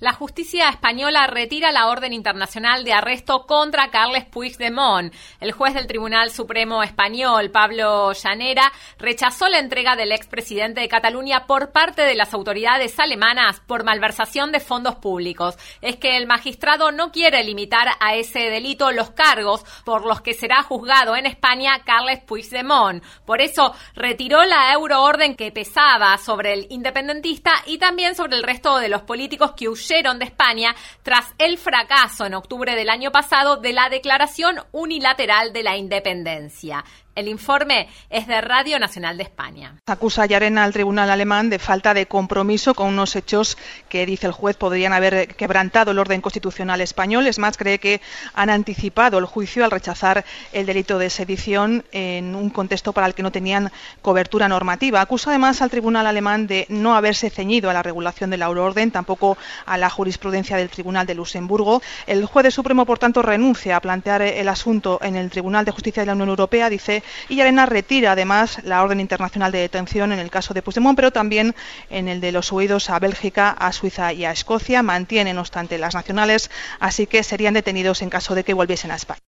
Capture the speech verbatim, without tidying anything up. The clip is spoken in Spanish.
La justicia española retira la orden internacional de arresto contra Carles Puigdemont. El juez del Tribunal Supremo español, Pablo Llanera, rechazó la entrega del expresidente de Cataluña por parte de las autoridades alemanas por malversación de fondos públicos. Es que el magistrado no quiere limitar a ese delito los cargos por los que será juzgado en España Carles Puigdemont. Por eso retiró la euroorden que pesaba sobre el independentista y también sobre el resto de los políticos que huyeron de España tras el fracaso en octubre del año pasado de la declaración unilateral de la independencia. El informe es de Radio Nacional de España. Acusa Llarena al tribunal alemán de falta de compromiso con unos hechos que, dice el juez, podrían haber quebrantado el orden constitucional español. Es más, cree que han anticipado el juicio al rechazar el delito de sedición en un contexto para el que no tenían cobertura normativa. Acusa además al tribunal alemán de no haberse ceñido a la regulación de la euroorden, tampoco a la jurisprudencia del Tribunal de Luxemburgo. El juez del Supremo, por tanto, renuncia a plantear el asunto en el Tribunal de Justicia de la Unión Europea, dice, y Llarena retira además la orden internacional de detención en el caso de Puigdemont, pero también en el de los huidos a Bélgica, a Suiza y a Escocia. Mantiene, no obstante, las nacionales, así que serían detenidos en caso de que volviesen a España.